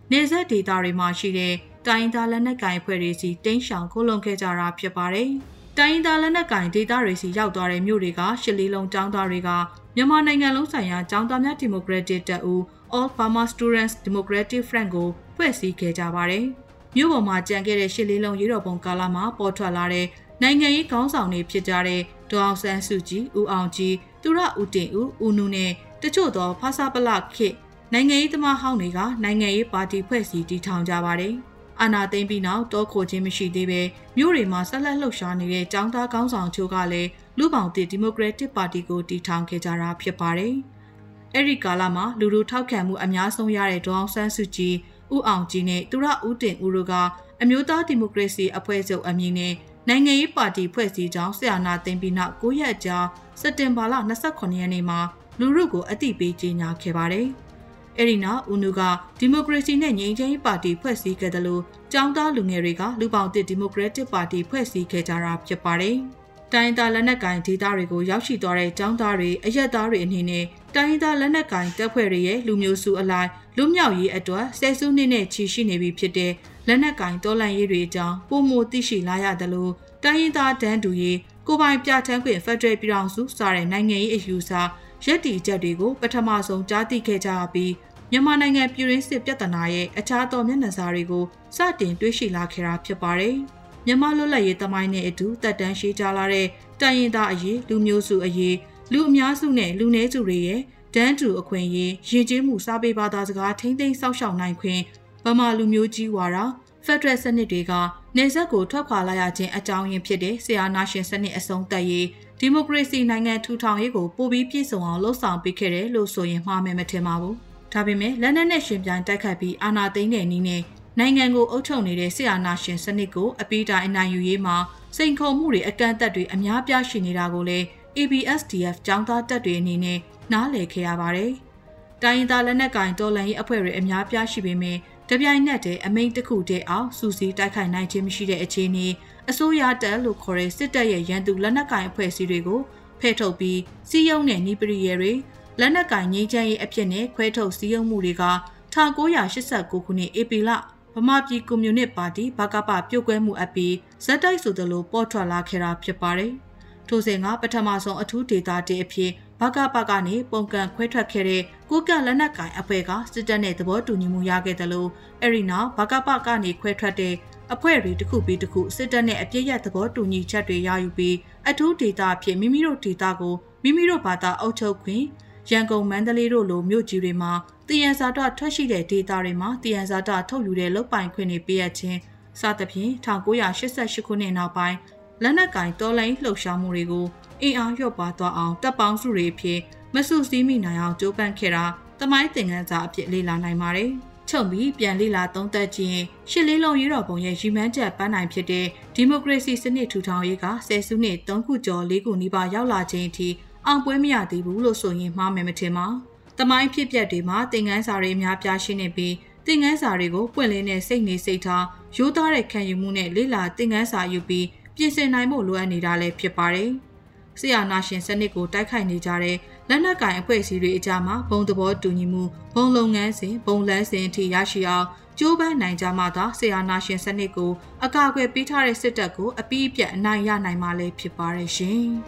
နေဆက်ဒေတာတွေမှာရှိတဲ့တိုင်းသားလက်နက်ကိုင်ဖွဲ့တွေစီတင်းရှောင်ခိုးလုံခဲ့ကြတာဖြစ်ပါတယ်။တိုင်းသားလက်နက်ကိုင်ဒေတာတွေစီရောက်သွားတဲ့မြို့တွေကရှစ်လေးလုံးကျောင်းသားတွေကမြန်မာနိုင်ငံလုံးဆိုင်ရာကျောင်းသားများဒီမိုကရက်တစ်တပ်ဦး All Burma Students Democratic Front ကိုဖွဲ့စည်းခဲ့ကြပါတယ်။မြို့ပေါ်မှာကြံခဲ့တဲ့ရှစ်လေးလုံးရေတော်ပုံကာလမှာပေါ်ထွက်လာတဲ့နိုင်ငံရေးခေါင်းဆောင်တွေဖြစ်ကြတဲ့ဒေါအောင်ဆန်းစုကြည်ဦးအောင်ကြည်သူရဦးတင်ဦးဦးနုနဲ့တချို့သောဖဆပလခေတ်နိုင်ငံရေးသမားဟောင်းတွေကနိုင်ငံရေးပါတီဖွဲ့စည်းတည်ထောင်ကြပါတယ်။အာဏာသိမ်းပြီးနောက်တောခိုခြင်းမရှိသေးပဲမြို့တွေမှာဆက်လက်လှုပ်ရှားနေတဲ့ចောင်းသားခေါင်းဆောင်ချို့ကလည်းလူပောင်တစ်ဒီမိုကရက်တစ်ပါတီကိုတည်ထောင်ခဲ့ကြတာဖြစ်ပါတယ်။အဲဒီကာလမှာလူလူထောက်ခံမှုအများဆုံးရတဲ့ဒေါအောင်ဆန်းစုကြည်ဦးအောင်ကြည်နဲ့သူရဦးတင်ဦးတို့ကအမျိုးသားဒီမိုကရေစီအဖွဲ့ချုပ်အမည်နဲ့နိုင်ငံရေးပါတီဖွဲ့စည်းကြောင်းဆရာနာသိမ်းပြီးနောက်၉ရက်ကြာစက်တင်ဘာလ၂၈ရက်နေ့မှာလူရုကိုအသိပေးကြေညာခဲ့ပါတယ်။အဲဒီနောက်ဦးနုကဒီမိုကရေစီနဲ့ငြိမ်းချမ်းရေးပါတီဖွဲ့စည်းခဲ့တယ်လို့ចောင်းသားလူငယ်တွေကလူပောင်တစ်ဒီမိုကရက်တစ်ပါတီဖွဲ့စည်းခဲ့ကြတာဖြစ်ပါတယ်။တိုင်းသားလက်နက်ကိုင်ဒေသတွေကိုရောက်ရှိသွားတဲ့ចောင်းသားတွေအရက်သားတွေအနေနဲ့တိုင်းသားလက်နက်ကိုင်တပ်ဖွဲ့တွေရဲ့လူမျိုးစုအလိုက်လူမြောက်ရေးအတွက်ဆယ်စုနှစ်နဲ့ချီရှိနေပြီဖြစ်တဲ့လက်နက်ကင်တော်လှန်ရေးတွေအကြောင်းပုံမသိရှိလာရတယ်လို့တိုင်းရင်းသားတန်းတူရေးကိုပိုင်ပြဋ္ဌာန်းခွင့်ဖက်ဒရယ်ပြည်ထောင်စုစတဲ့နိုင်ငံရေးအယူအဆရက်တီချက်တွေကိုပထမဆုံးကြားသိခဲ့ကြပြီးမြန်မာနိုင်ငံပြည်တွင်းစစ်ပြဿနာရဲ့အခြားသောမျက်နှာစာတွေကိုစတင်တွေ့ရှိလာခဲ့တာဖြစ်ပါတယ်။မြန်မာလွတ်လပ်ရေးသမိုင်းနဲ့အတူတက်တန်းရှိကြလာတဲ့တိုင်းရင်းသားအရေးလူမျိုးစုအရေးလူအများစုနဲ့လူနည်းစုတွေရဲ့တန်းတူအခွင့်အရေးရည်ကျင်းမှုစာပေဘာသာစကားထိမ့်သိမ်းစောင့်ရှောက်နိုင်ခွင့်ဗမာလူမျိုးကြီးဝါဒဖက်ဒရယ်စနစ်တွေကနေဆက်ကိုထွက်ခွာလာရခြင်းအကြောင်းရင်းဖြစ်တဲ့ဆရာနာရှင်စနစ်အဆုံးသတ်ရေးဒီမိုကရေစီနိုင်ငံထူထောင်ရေးကိုပိုပြီးပြည့်စုံအောင်လှုံ့ဆော်ပေးခဲ့တယ်လို့ဆိုရင်မှားမယ်မထင်ပါဘူး။ဒါပေမဲ့လက်နက်နဲ့ရှင်ပြိုင်တိုက်ခိုက်ပြီးအာဏာသိမ်းတဲ့နည်းနဲ့နိုင်ငံကိုအုပ်ချုပ်နေတဲ့ဆရာနာရှင်စနစ်ကိုအပိတိုင်အနိုင်ယူရေးမှာစိန်ခေါ်မှုတွေအကန့်အသတ်တွေအများပြားရှိနေတာကိုလည်း A B S D F ကျောင်းသားတပ်တွေအနေနဲ့နားလည်ခဲ့ရပါတယ်။တိုင်းရင်းသားလက်နက်ကင်တော်လှန်ရေးအဖွဲ့တွေအများပြားရှိပေမဲ့တပြိုင်နက်တည်းအမိန့်တစ်ခုတည်းအောင်စူးစီးတိုက်ခိုက်နိုင်ခြင်းမရှိတဲ့အခြေအနေအစိုးရတပ်လို့ခေါ်တဲ့စစ်တပ်ရဲ့ရန်သူလက်နက်ကင်အဖွဲ့အစည်းတွေကိုဖယ်ထုတ်ပြီးစီးရုံးတဲ့နီးပရိရဲတွေလက်နက်ကင်ငြိမ်းချမ်းရေးအဖြစ်နဲ့ခွဲထုတ်စီးရုံးမှုတွေက၁၉၈၉ခုနှစ်ဧပြီလဗမာပြည်ကွန်မြူနစ်ပါတီဘကပပြုတ်ကွဲမှုအပြီးဇက်တိုက်ဆိုသလိုပေါ်ထွက်လာခဲ့တာဖြစ်ပါတယ်။ထိုစဉ်ကပထမဆုံးအထူးဒေတာတေအဖြစ်ဘကပကနေပုံကန်ခွဲထွက်ခဲ့တဲ့ကိုကလက်နက်ကင်အဖွဲ့ကစစ်တပ်နဲ့သဘောတူညီမှုရခဲ့တယ်လို့အဲဒီနောက်ဘကပကနေခွဲထွက်တဲ့အဖွဲ့တွေတစ်ခုပြီးတစ်ခုစစ်တပ်နဲ့အပြည့်ရသဘောတူညီချက်တွေရယူပြီးအထူးဒေတာအဖြစ်မိမိတို့ဒေတာကိုမိမိတို့ဘာသာအုပ်ချုပ်ခွင့်ရန်ကုန်မန္တလေးတို့လိုမြို့ကြီးတွေမှာတည်ရန်စာတထွက်ရှိတဲ့ဒေတာတွေမှာတည်ရန်စာတထုတ်ယူတဲ့လုပ်ပိုင်ခွင့်တွေပေးရခြင်းစသဖြင့်၁၉၈၈ခုနှစ်နောက်ပိုင်းလက်နက်ကင်တော်လှန်ရေးလှုပ်ရှားမှုတွေကိုအင်အားလျော့ပါသွားအောင်တပ်ပေါင်းစုတွေဖြစ်မဆုစည်းမိနိုင်အောင်ကြိုးပမ်းခဲ့တာသမိုင်းသင်ခန်းစာအဖြစ်လေ့လာနိုင်ပါတယ်။ချုပ်ပြီးပြန်လေ့လာသုံးသပ်ကြည့်ရင်ရှစ်လေးလုံးရေတော်ပုံရဲ့ရည်မှန်းချက်ပန်းနိုင်ဖြစ်တဲ့ဒီမိုကရေစီစနစ်ထူထောင်ရေးကဆယ်စုနှစ်သုံးခုကျော်လေးခုနီးပါးရောက်လာခြင်းအထိအောင်ပွဲမရသေးဘူးလို့ဆိုရင်မှားမယ်မထင်ပါ။သမိုင်းဖြစ်ပျက်တွေမှာသင်ခန်းစာတွေအများပြားရှိနေပြီးသင်ခန်းစာတွေကိုပွင့်လင်းတဲ့စိတ်နေစိတ်ထားရိုးသားတဲ့ခံယူမှုနဲ့လေ့လာသင်ခန်းစာယူပြီးပြင်ဆင်နိုင်ဖို့လိုအပ်နေတာလည်းဖြစ်ပါတယ်။ဆရာနာရှင်စနစ်ကိုတိုက်ခိုက်နေကြတဲ့လက်နက်ကင်အဖွဲ့အစည်းတွေအကြားမှာဘုံသဘောတူညီမှုဘုံလုပ်ငန်းစဉ်ဘုံလန်းစဉ်အထိရရှိအောင်ကြိုးပမ်းနိုင်ကြမှသာဆရာနာရှင်စနစ်ကိုအကာအကွယ်ပေးထားတဲ့စစ်တပ်ကိုအပြည့်အပြတ်အနိုင်ရနိုင်မှာလည်းဖြစ်ပါတယ်ရှင်။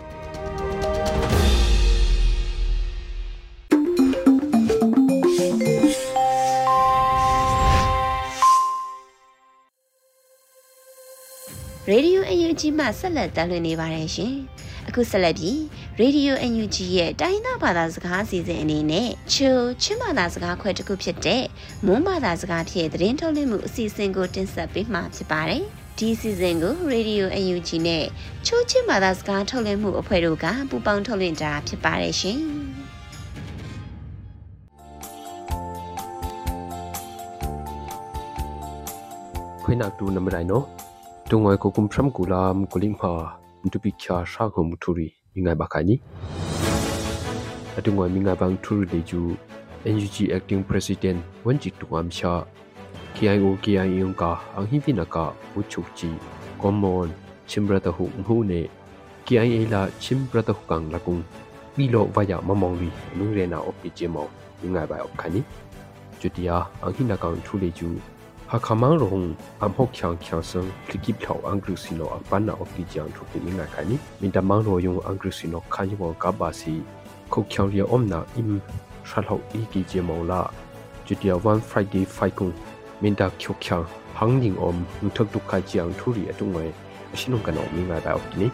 ရေဒီယို အန် ယူ ဂျီ မှဆက်လက်တင်ပြနေပါတယ်ရှင်။အခုဆက်လက်ပြီးရေဒီယို အန် ယူ ဂျီ ရဲ့တိုင်းသားဘာသာစကားအစီအစဉ်အနေနဲ့ချိုချင်းဘာသာစကားခွဲတစ်ခုဖြစ်တဲ့မွန်းဘာသာစကားဖြင့်သတင်းထုတ်လွှင့်မှုအစီအစဉ်ကိုတင်ဆက်ပေးမှာဖြစ်ပါတယ်။ဒီအစီအစဉ်ကိုရေဒီယို အန် ယူ ဂျီ နဲ့ချိုချင်းဘာသာစကားထုတ်လွှင့်မှုအဖွဲ့တို့ကပူးပေါင်းထုတ်လွှင့်တာဖြစ်ပါတယ်ရှင်။ခွေးနောက်တူနမရိုင်နော်တုံငွေကိုကုမ်ဖရမ်ကူလာမ်ကိုလင်းဟာတူပိချာရှာခုမထူရီမိငိုင်ဘခါနီအတုငွေမိငိုင်ဘန်ထူရီလေကျူ အန် ယူ ဂျီ acting president ဝန်ဂျီတူမ်ရှာ K I O K I O ကအဟိပိနကဝချုချီကွန်မွန်ချင်ဘရတဟုမှုနေ K I A လာချင်ဘရတဟုကန်လကုံမီလိုဝါယာမမောင်လီနူရဲနာအော့ပီချေမောမိငိုင်ဘအိုခါနီကျွจุดยาอังหินากังทุเลจูหากมังรงอัมหกขังขังซึ่งพลิกิบเท่าอังกฤษโนอังปันนาอกิจังทุกที่มีงานขายนี้มินดามังโรยงอังกฤษโนขันยงกับบาซีคุกขังเรียอมนาอิมชัลหกอีกิเจมองลาจุดยาวันฟรายเดย์ไฟกุงมินดาคุกขังหังยิงอมมุทกตุกขายจังทุเรียตุงไงชินุงกันอมีงานแบบนี้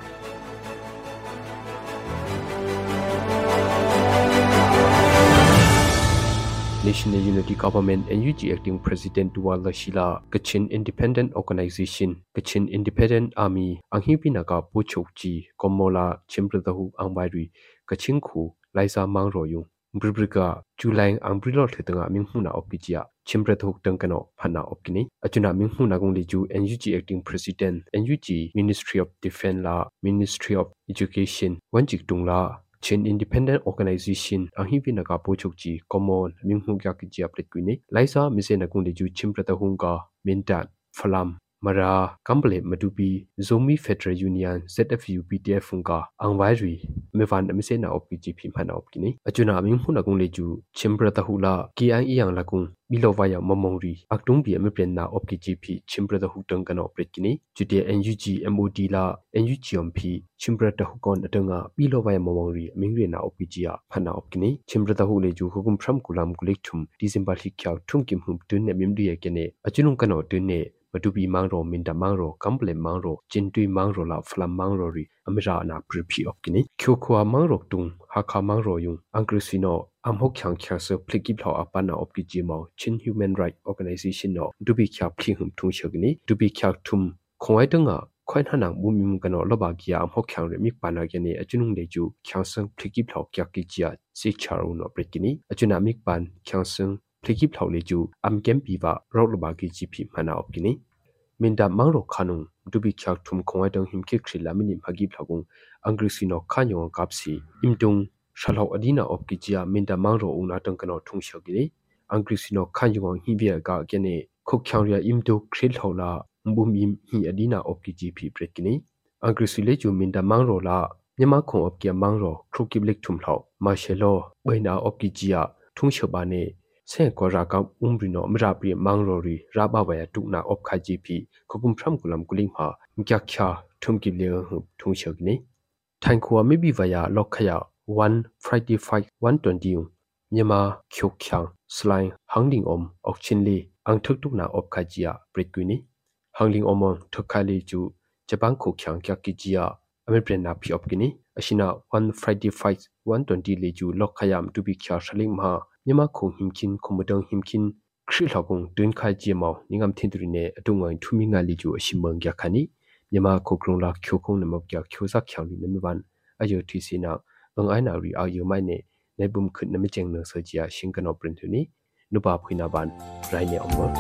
National Unity Government N U G Acting President Duwala Shila Kachin Independent Organization Kachin Independent Army Anghi Pinaka Puchokji Komola Chimbradahu Angbairi Kachin Khu Laisa Mangroyung Bribriga Julang Angbrilo Thitanga Minghuna Opijia Chimbradahu Tangkano Phana Opkini Achuna Minghuna Gongliju N U G Acting President N U G Ministry of Defense La Ministry of Education Wanjik Tungla Chin Independent Organization Anghi Pinaka Puchokji Common Minghugya Kijia Plekwini Laisa Misena Gundeju Chimpratahunga Mintat Falam Mara Kamble Madubi Zomi Federal Union Z F U P D F Funga Angwairi Mevan Misena of P G P Mana Opkini Ajuna Minghuna Gundeju Chimpratahula Kiang Yang Lakung Bilovaya Momongri Aktumbi Mepena of P G P Chimpratahu Tangano Plekwini Jude N U G M O D La N U G M P Chimpratahu Atanga Bilovaya Momongri Mingrena Opijia Pana Opkini Chimpratahu Leju Hukum Pram Kulam Guliktum December Hikya Tumkim Hum Dune Mimdi Agene Ajunum Kano Dune Madubi Mangro Minda Mangro Kamble Mangro Jintui Mangro La Flam Mangrori Amira Na Pripi Opkini Kyokwa Mangro Tung Haka Mangro Yung Angrisino Amhok Kyang Kyangse Plikip Law Apana Opkijimo Chin Human Rights Organization No Dubi Kya Plihum Tung Shogini Dubi Kya Tum Kongwaitanga Quite Hanang Bumim Gano Lobagia Amhok Kyang Remik Panagene Ajunung Leju Kyangseng Plikip Law Kyakijia Sicharu No Brekini Ajuna Mikban Kyangseng Plikip Law Leju Am Gempiva Rolobagi G P Mana Opkini Minda Mangro Kanung Dubi Kya Tum Kongwaitang Himkikri Laminim Hagib Lagung Angrisino Kanyo Kapsi Imdung Shalho Adina of Gijia Minda Mangro Una Dunkano Tungshogini, Angrisino Kanyong Hibia Ga Gene, Kokyanria Imdo Krilhola, Mbumim Hi Adina of G P Brekini, Angrisileju Minda Mangro La, Yamakon of Gia Mangro, Krukiblik Tumlo, Marshalo, Wena of Gijia, Tungshobane, Saint Goraka Umbrino, Mrabi Mangrori, Rabawaya Duna of K G P, Kokum Pramkulam Gulimha, Mgyakya, Tumgibli Tungshogini, Tankua maybe via Lokaya. One Friday fight one twenty Nyama Kyokyang Slang Hangling Om of Chinli Ang Tukna of Kajia Brekwini Hangling Omon Tokali Ju Japan Kokyang Kyakijia American Pi Opkini Ashina One Friday fight one twenty Leju Lokayam to be Kya Shaling Ma Nyama Kong Himkin Komodong Himkin Krilagong Dun Kajimo Ningam Tindrine Adunga Tuminga Leju Shimang Yakani Nyama Kokrong La Kyokong Namokya Kyosa Kyang Nemivan Ayo Tisina Ang aina ri a yu mai ne nebum khut na mecheng na sajia shingkano printuni nuba phina ban rai ne omor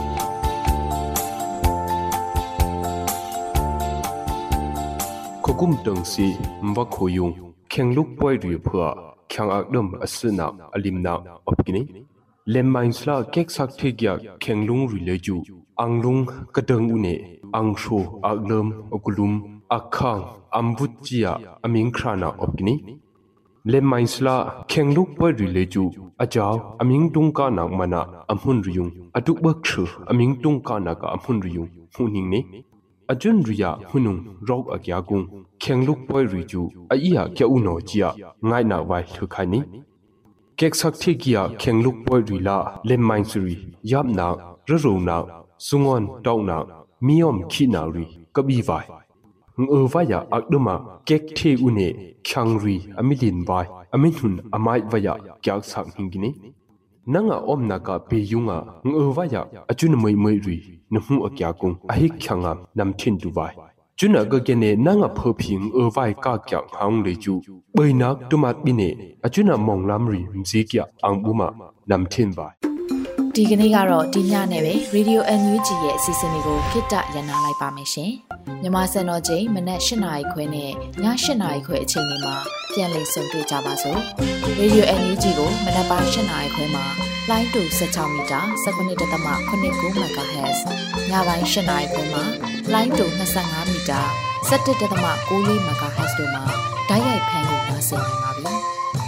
Kokum tangsi mwa khoyung khengluk poi ri phua khyang akdam asna alimna opkini lemmainsla kek sak thegya khenglung ri leju anglung kadang une angsho aglam okulum akhang ambutjia amingkrana opkini Lemmainsla Kengluk Boy Rileju, Ajao, Aming Dunka Nagmana, Amhunriung, Aduk Berkshire, Aming Dunka Naga Amhunriung, Huning, Ajun Ria, Hunung, Rog Agyagung, Kengluk Boy Riju, Aya Kyauno Jia, Ngaina Vai Tukani, Keksak Tegia, Kengluk Boy Rila, Lemmainsri, Yabna, Rarona, Sungon, Dauna, Miom Kinari, Kabivai. Ngvaya akduma kek the une khangri amilin vai aminhun amai vaya kyak sak hingini nanga omna ka peyunga ngvaya achun moi moi ri nhu akya kung ahi khyanga namthin du vai chuna ga gene nanga phoping ngvai ka kyak hang leju boinak tumat bine achuna monglam ri mji kya angbuma namthin vai ဒီကနေ့ကတော့ဒီညနဲ့ပဲ Radio N U G ရဲ့အစီအစဉ်လေးကိုခਿੱတရနာလိုက်ပါမယ်ရှင်။မြန်မာစံတော်ချိန်မနက်၈နာရီခွဲနဲ့ည၈နာရီခွဲအချိန်တွေမှာပြန်လည်ဆုံတွေ့ကြပါစို့။ Radio N U G ကိုမနက်ပိုင်း၈နာရီခွဲမှာလိုင်းတူ၁၆မီတာ၁၉.၇၉ MHz ညပိုင်း၈နာရီခွဲမှာလိုင်းတူ၂၅မီတာ၁၁.၉၄ MHz တို့မှာဓာတ်ရိုက်ဖမ်းလို့နိုင်စေနိုင်ပါပြီ။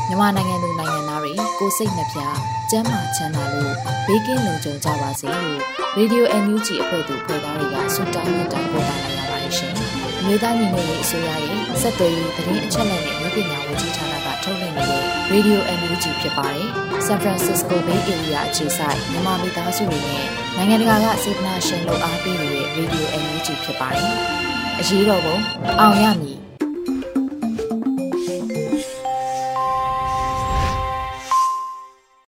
မြန်မာနိုင်ငံသူနိုင်ငံသားတွေကိုစိတ်နှပြကျန်းမာချမ်းသာလို့ဘေးကင်းလုံခြုံကြပါစေလို့ Radio အန် ယူ ဂျီ အဖွဲ့သူဖွဲ့သားတွေကဆုတောင်းမြတ်တာပို့တာလိုက်ရပါတယ်ရှင်။အမျိုးသားညီညွတ်ရေးအစိုးရရဲ့စက်သွေးရေးသတင်းအချက်အလက်နဲ့လူပညာဝန်ကြီးဌာနကထုတ်လွှင့်နေတဲ့ Radio အန် ယူ ဂျီ ဖြစ်ပါတယ်။ San Francisco Bay Area အခြေစိုက်မြန်မာမိသားစုတွေနဲ့နိုင်ငံတကာကစေတနာရှင်လို့အားပေးနေတဲ့ Radio အန် ယူ ဂျီ ဖြစ်ပါတယ်။အရေးတော်ပုံအောင်ရမည်